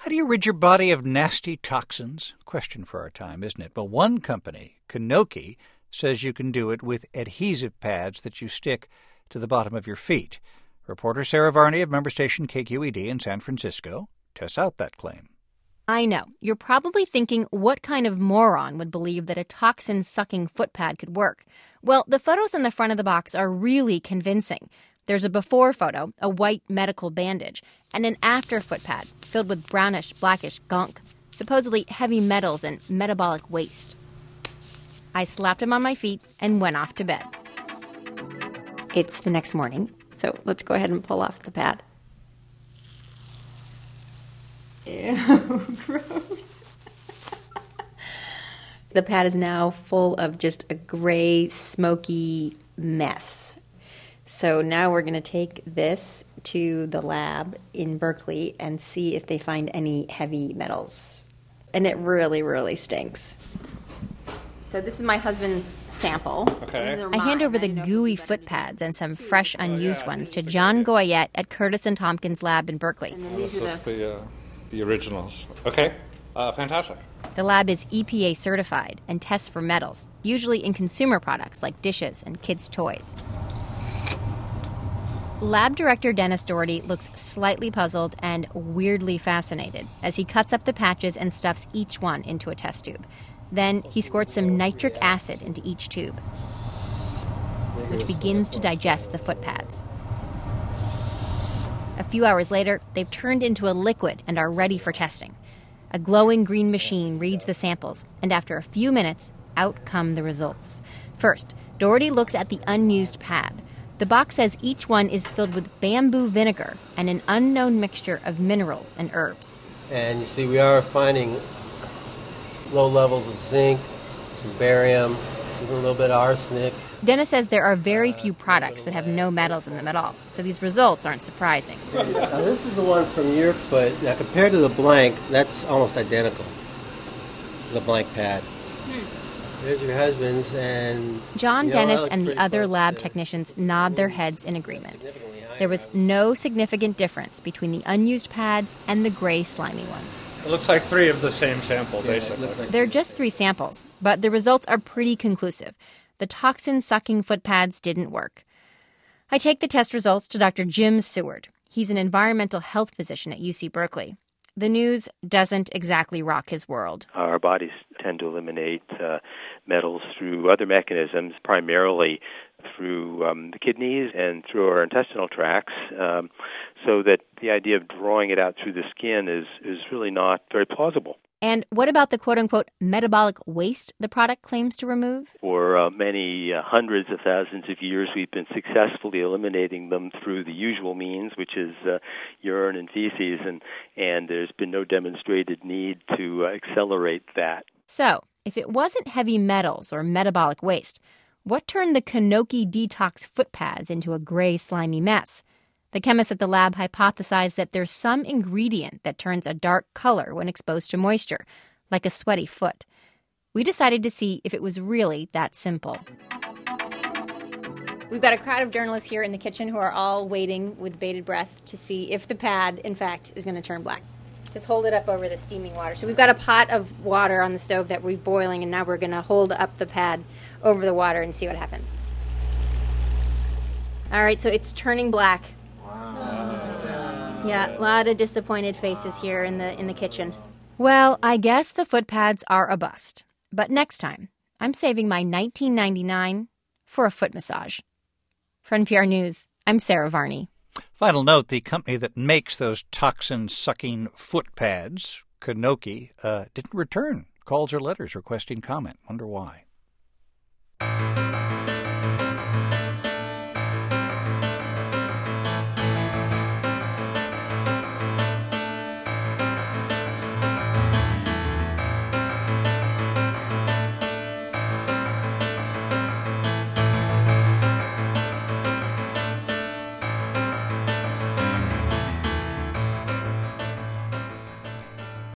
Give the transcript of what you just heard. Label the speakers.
Speaker 1: How do you rid your body of nasty toxins? Question for our time, isn't it? But one company, Kanoki, says you can do it with adhesive pads that you stick to the bottom of your feet. Reporter Sarah Varney of member station KQED in San Francisco tests out that claim.
Speaker 2: I know. You're probably thinking, what kind of moron would believe that a toxin-sucking foot pad could work? Well, the photos on the front of the box are really convincing. There's a before photo, a white medical bandage, and an after foot pad filled with brownish, blackish gunk, supposedly heavy metals and metabolic waste. I slapped them on my feet and went off to bed. It's the next morning, so let's go ahead and pull off the pad. Ew, gross. The pad is now full of just a gray, smoky mess. So now we're going to take this to the lab in Berkeley and see if they find any heavy metals. And it really, really stinks. So this is my husband's sample.
Speaker 3: Okay.
Speaker 2: I hand over the gooey foot pads and some fresh, unused ones to John Goyette at Curtis and Tompkins lab in Berkeley.
Speaker 3: This is the originals. Okay. Fantastic.
Speaker 2: The lab is EPA certified and tests for metals, usually in consumer products like dishes and kids' toys. Lab director Dennis Doherty looks slightly puzzled and weirdly fascinated as he cuts up the patches and stuffs each one into a test tube. Then he squirts some nitric acid into each tube, which begins to digest the foot pads. A few hours later, they've turned into a liquid and are ready for testing. A glowing green machine reads the samples, and after a few minutes, out come the results. First, Doherty looks at the unused pad. The box says each one is filled with bamboo vinegar and an unknown mixture of minerals and herbs.
Speaker 4: And you see we are finding low levels of zinc, some barium, even a little bit of arsenic.
Speaker 2: Dennis says there are very few products that have no metals in them at all, so these results aren't surprising.
Speaker 4: Now this is the one from your foot. Now compared to the blank, that's almost identical to the blank pad. There's your husband's, and
Speaker 2: John, Dennis, and the other lab technicians nod their heads in agreement. There was no significant difference between the unused pad and the gray, slimy ones.
Speaker 3: It looks like three of the same sample, basically.
Speaker 2: They're just 3 samples, but the results are pretty conclusive. The toxin-sucking foot pads didn't work. I take the test results to Dr. Jim Seward. He's an environmental health physician at UC Berkeley. The news doesn't exactly rock his world.
Speaker 5: Our bodies tend to eliminate metals through other mechanisms, primarily through the kidneys and through our intestinal tracts, so that the idea of drawing it out through the skin is really not very plausible.
Speaker 2: And what about the quote-unquote metabolic waste the product claims to remove?
Speaker 5: For many hundreds of thousands of years, we've been successfully eliminating them through the usual means, which is urine and feces, and there's been no demonstrated need to accelerate that.
Speaker 2: So, if it wasn't heavy metals or metabolic waste, what turned the Kanoki Detox foot pads into a gray, slimy mess? The chemists at the lab hypothesized that there's some ingredient that turns a dark color when exposed to moisture, like a sweaty foot. We decided to see if it was really that simple. We've got a crowd of journalists here in the kitchen who are all waiting with bated breath to see if the pad, in fact, is going to turn black. Just hold it up over the steaming water. So we've got a pot of water on the stove that we're boiling, and now we're going to hold up the pad over the water and see what happens. All right, so it's turning black. Yeah, a lot of disappointed faces here in the kitchen. Well, I guess the foot pads are a bust. But next time, I'm saving my $19.99 for a foot massage. For NPR News, I'm Sarah Varney.
Speaker 1: Final note, the company that makes those toxin-sucking foot pads, Kanoki, didn't return calls or letters requesting comment. Wonder why.